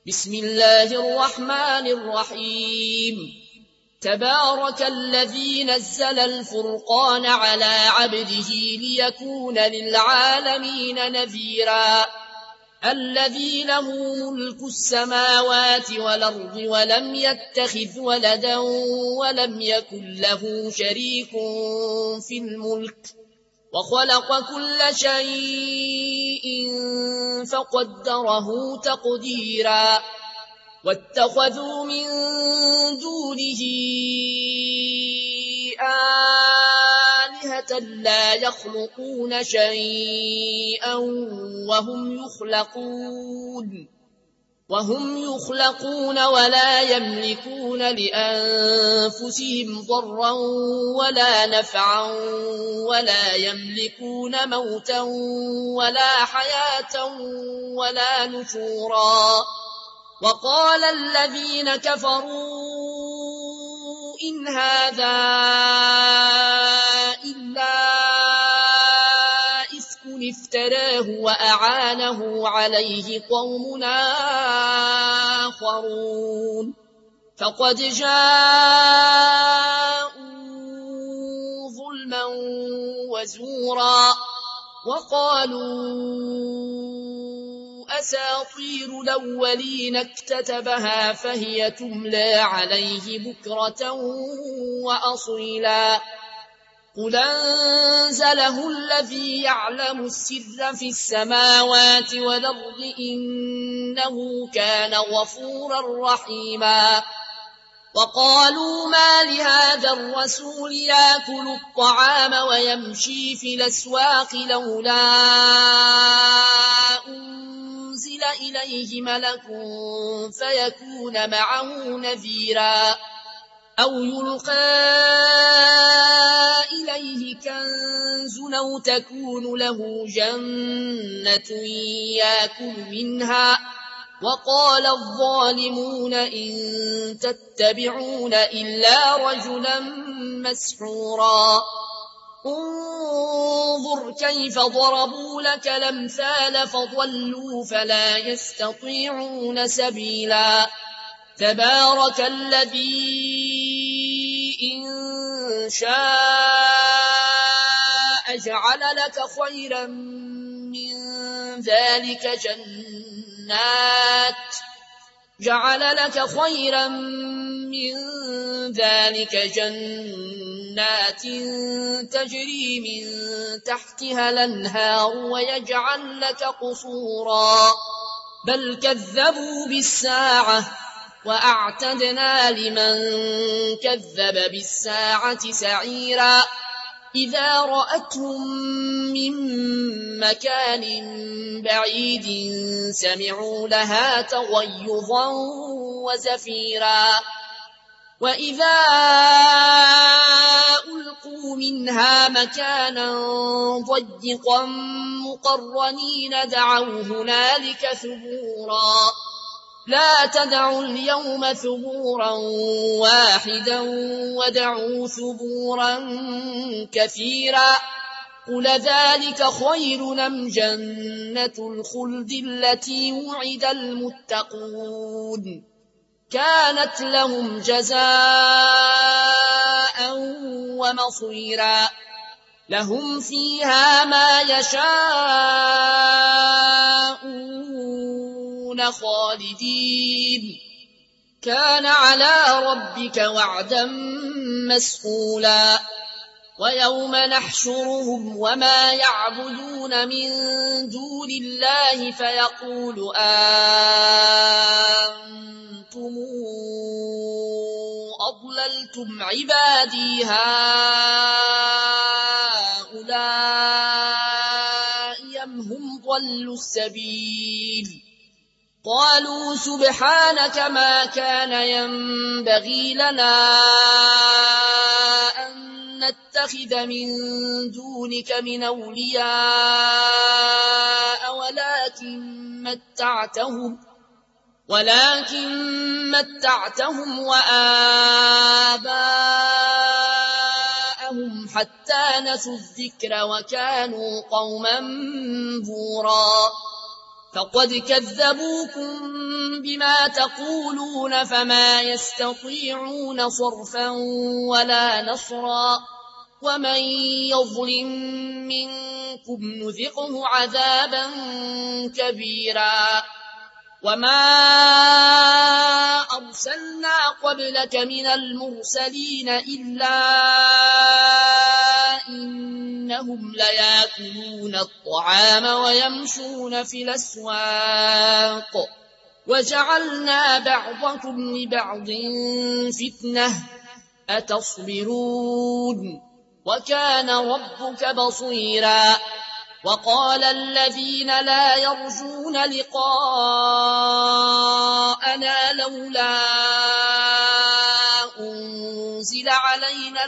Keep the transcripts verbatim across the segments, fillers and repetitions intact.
بسم الله الرحمن الرحيم تبارك الذي نزل الفرقان على عبده ليكون للعالمين نذيرا الذي له ملك السماوات والأرض ولم يتخذ ولدا ولم يكن له شريك في الملك وخلق كل شيء فقدره تقديرا واتخذوا من دونه آلهة لا يخلقون شيئا وهم يخلقون وهم يخلقون ولا يملكون لأنفسهم ضرا ولا نفعا ولا يملكون موتا ولا حياة ولا نشورا وقال الذين كفروا إن هذا إلا إفك افتراه وأعانه عليه قوم آخرون فقد جاءوا ظلما وزورا وقالوا أساطير الأولين اكتتبها فهي تملى عليه بكرة وأصيلا قل أنزله الذي يعلم السر في السماوات والأرض إنه كان غفورا رحيما وقالوا ما لهذا الرسول يأكل الطعام ويمشي في الأسواق لولا أنزل إليه ملك فيكون معه نذيرا أو يلقى إليه كنز أو تكون له جنة يأكل منها وقال الظالمون إن تتبعون إلا رجلا مسحورا انظر كيف ضربوا لك الأمثال فضلوا فلا يستطيعون سبيلا تبارك الذي إن شاء جعل لك خيرا من ذلك جنات جعل لك خيرا من ذلك جنات تجري من تحتها الأنهار ويجعل لك قصورا بل كذبوا بالساعة وأعتدنا لمن كذب بالساعة سعيرا إذا رأتهم من مكان بعيد سمعوا لها تغيظا وزفيرا وإذا ألقوا منها مكانا ضيقا مقرنين دعوا هنالك ثبورا لا تدعوا اليوم ثبورا واحدا ودعوا ثبورا كثيرا قل ذلك خير أم جنة الخلد التي وعد المتقون كانت لهم جزاء ومصيرا لهم فيها ما يشاءون خالدين كان على ربك وعدا مسئولا ويوم نحشرهم وما يعبدون من دون الله فيقول أنتم أضللتم عبادي هؤلاء أم هم ضلوا السبيل قالوا سبحانك ما كان ينبغي لنا أن نتخذ من دونك من أولياء ولكن متعتهم ولكن متعتهم وآباءهم حتى نسوا الذكر وكانوا قوما بورا فقد كذبوكم بما تقولون فما يستطيعون صرفا ولا نصرا ومن يظلم منكم نذقه عذابا كبيرا وما أرسلنا قبلك من المرسلين إلا إنهم ليأكلون الطعام ويمشون في الأسواق وجعلنا بعضكم لبعض فتنة أتصبرون وكان ربك بصيرا وقال الذين لا يرجون لقاءنا لولا أنزل علينا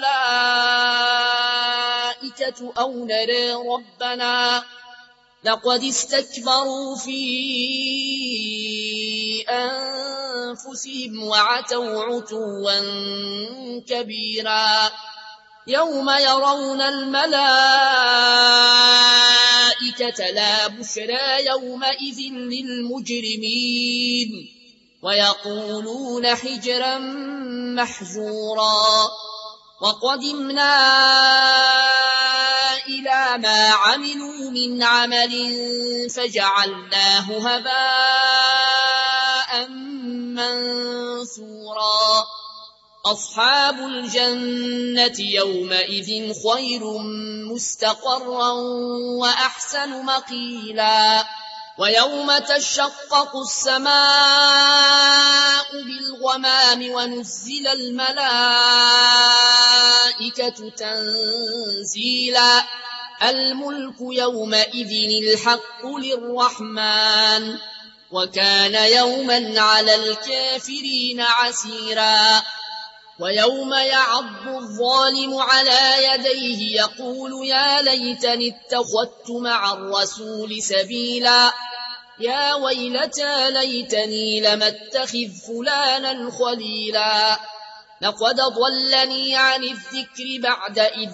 الملائكة أو نرى ربنا لقد استكبروا في أنفسهم وعتوا عتوا كبيرا يوم يرون الملائكة لا بشرى يومئذ للمجرمين ويقولون حجرا محجورا وقدمنا إلى ما عملوا من عمل فجعلناه هباء منثورا أصحاب الجنة يومئذ خير مستقرا وأحسن مقيلا ويوم تشقق السماء بالغمام ونزل الملائكة تنزيلا الملك يومئذ الحق للرحمن وكان يوما على الكافرين عسيرا ويوم يعض الظالم على يديه يقول يا ليتني اتخذت مع الرسول سبيلا يا ويلتى ليتني لم اتخذ فلانا خليلا لقد ضلني عن الذكر بعد إذ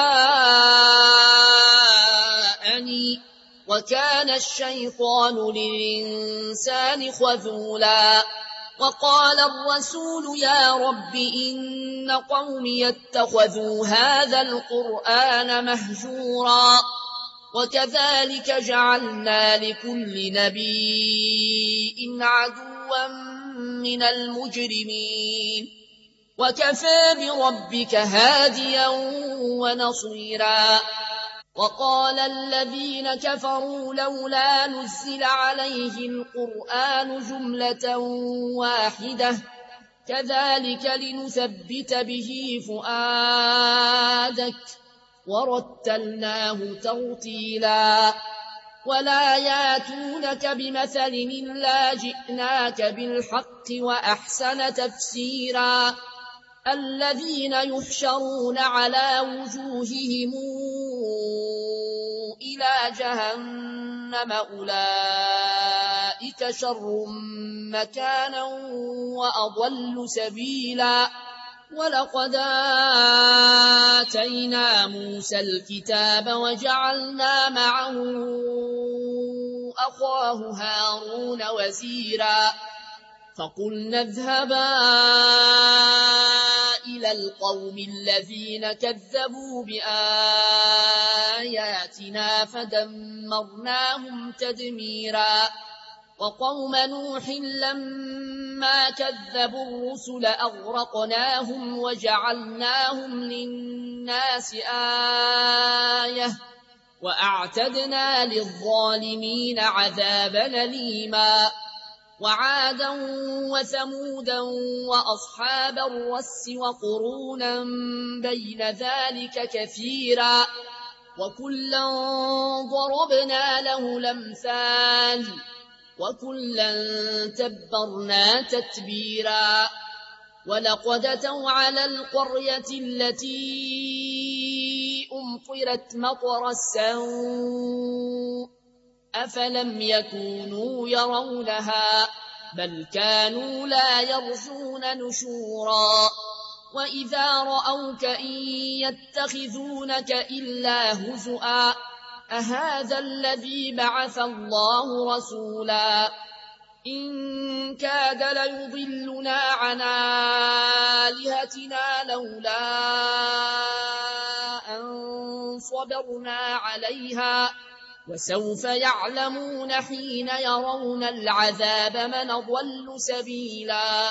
جاءني وكان الشيطان للإنسان خذولا وقال الرسول يا رب إن قومي اتخذوا هذا القرآن مهجورا وكذلك جعلنا لكل نبي عدوا من المجرمين وكفى بربك هاديا ونصيرا وقال الذين كفروا لولا نزل عليه القرآن جملة واحدة كذلك لنثبت به فؤادك ورتلناه ترتيلا ولا ياتونك بمثل إلا جئناك بالحق وأحسن تفسيرا الذين يحشرون على وجوههم إلى جهنم أولئك شر مكانا وأضل سبيلا ولقد آتينا موسى الكتاب وجعلنا معه أخاه هارون وزيرا فقلنا اذهبا إلى القوم الذين كذبوا بآياتنا فدمرناهم تدميرا وقوم نوح لما كذبوا الرسل أغرقناهم وجعلناهم للناس آية وأعتدنا للظالمين عذابا أليما وعادا وثمودا وأصحاب الرس وقرونا بين ذلك كثيرا وكلا ضربنا له الأمثال وكلا تبرنا تتبيرا ولقد أتوا على القرية التي أمطرت مطر السوء أفلم يكونوا يرونها بل كانوا لا يرجون نشورا وإذا رأوك إن يتخذونك إلا هزؤا أهذا الذي بعث الله رسولا إن كاد ليضلنا عن آلهتنا لولا أن صبرنا عليها وسوف يعلمون حين يرون العذاب من أضل سبيلا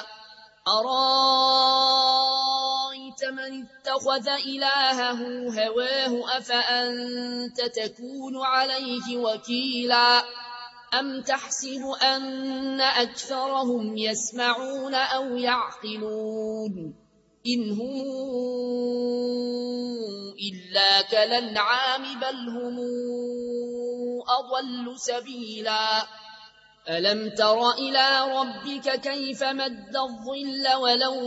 أرأيت من اتخذ إلهه هواه أفأنت تكون عليه وكيلا أم تحسب أن أكثرهم يسمعون أو يعقلون إن هم إلا كالأنعام بل هم أضل سبيلا ألم تر إلى ربك كيف مد الظل ولو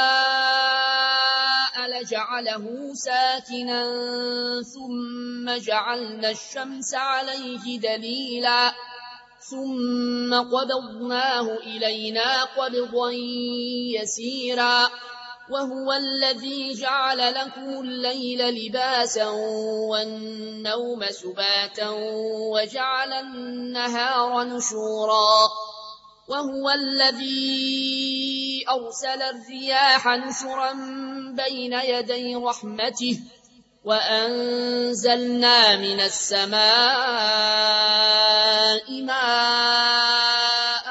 شاء لجعله ساكنا ثم جعلنا الشمس عليه دليلا ثم قبضناه إلينا قبضا يسيرا وهو الذي جعل لكم الليل لباسا والنوم سباتا وجعل النهار نشورا وهو الذي أرسل الرياح نشرا بين يدي رحمته وأنزلنا من السماء ماء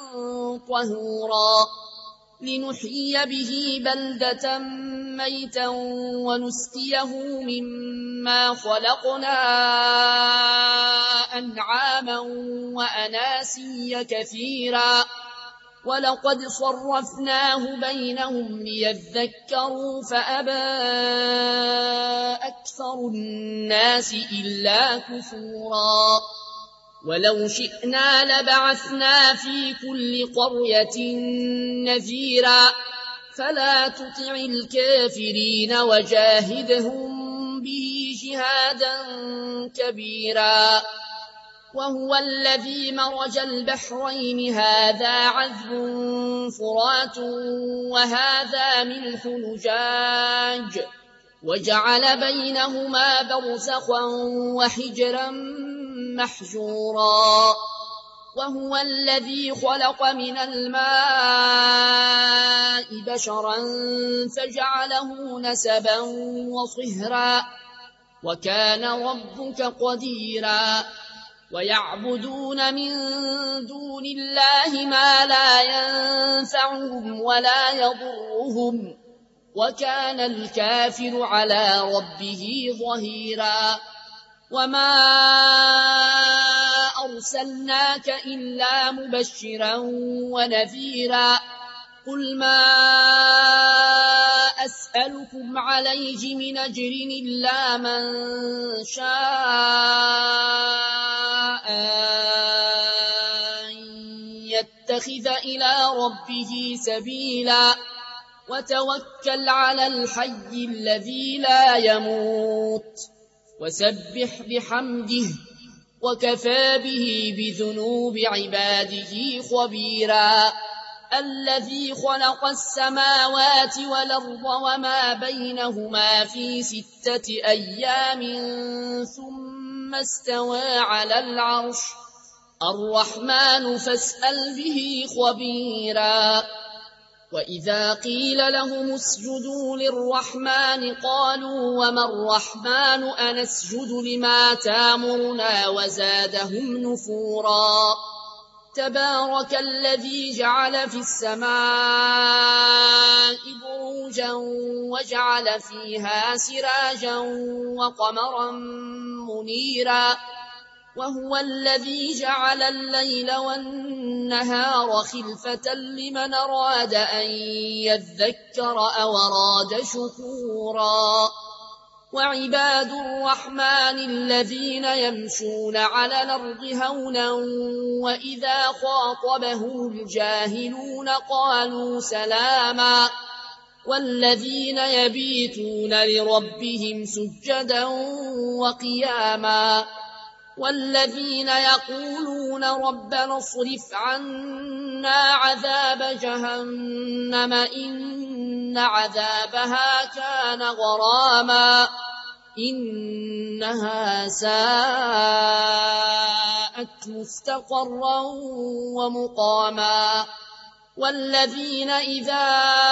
طهورا لنحيي به بلدة ميتا ونسقيه مما خلقنا أنعاما وأناسيا كثيرا ولقد صرفناه بينهم ليذكروا فأبى أكثر الناس إلا كفورا ولو شئنا لبعثنا في كل قرية نذيرا فلا تطع الكافرين وجاهدهم به جهادا كبيرا وهو الذي مرج البحرين هذا عذب فرات وهذا ملح نجاج وجعل بينهما برزخا وحجرا محجورا وهو الذي خلق من الماء بشرا فجعله نسبا وصهرا وكان ربك قديرا ويعبدون من دون الله ما لا ينفعهم ولا يضرهم وكان الكافر على ربه ظهيرا وما أرسلناك إلا مبشرا ونذيرا قل ما أسألكم عليه من أجر إلا من شاء أن يتخذ إلى ربه سبيلا وتوكل على الحي الذي لا يموت وسبح بحمده وكفى به بذنوب عباده خبيرا الذي خلق السماوات والأرض وما بينهما في ستة أيام ثم استوى على العرش الرحمن فاسأل به خبيرا وإذا قيل لهم اسجدوا للرحمن قالوا وما الرحمن أنسجد لما تامرنا وزادهم نفورا تبارك الذي جعل في السماء بروجا وجعل فيها سراجا وقمرا منيرا وهو الذي جعل الليل والنهار خلفة لمن أراد أن يذكر أو أراد شكورا وعباد الرحمن الذين يمشون على الأرض هونا وإذا خاطبهم الجاهلون قالوا سلاما والذين يبيتون لربهم سجدا وقياما والذين يقولون ربنا اصرف عنا عذاب جهنم إن عذابها كان غراما إنها ساءت مستقرا ومقاما والذين إذا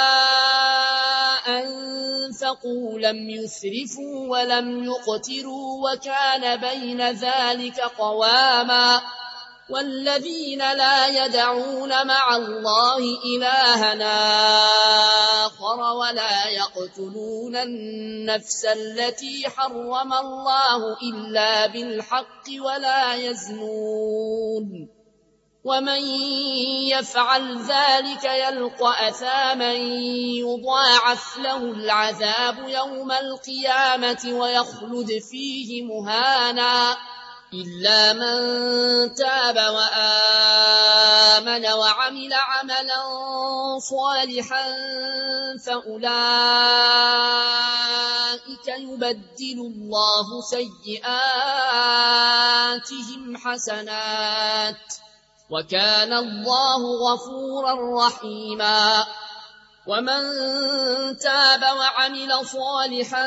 أنفقوا لم يسرفوا ولم يقتروا وكان بين ذلك قواما والذين لا يدعون مع الله إلهنا آخر ولا يقتلون النفس التي حرم الله إلا بالحق ولا يزنون ومن يفعل ذلك يلقى أثاما يضاعف له العذاب يوم القيامة ويخلد فيه مهانا إلا من تاب وآمن وعمل عملا صالحا فأولئك يبدل الله سيئاتهم حسنات وكان الله غفورا رحيما ومن تاب وعمل صالحا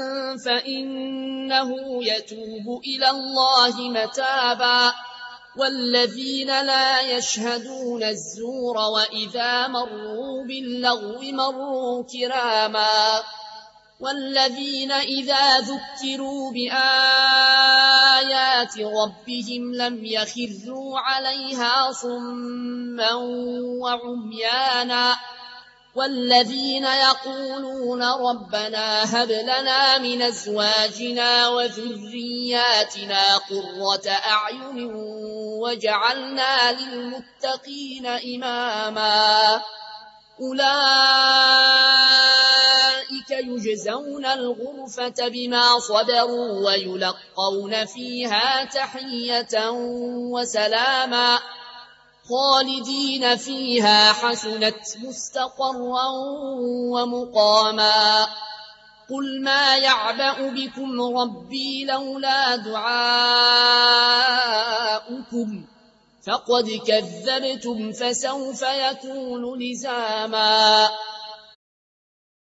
فإنه يتوب إلى الله متابا والذين لا يشهدون الزور وإذا مروا باللغو مروا كراما والذين إذا ذكروا بآيات ربهم لم يخروا عليها صما وعميانا والذين يقولون ربنا هب لنا من أزواجنا وذرياتنا قرة أعين وجعلنا للمتقين إماما أولئك يجزون الغرفة بما صبروا ويلقون فيها تحية وسلاما خالدين فيها حسنت مستقرا ومقاما قل ما يعبأ بكم ربي لولا دعاؤكم فقد كذبتم فسوف يكون لزاما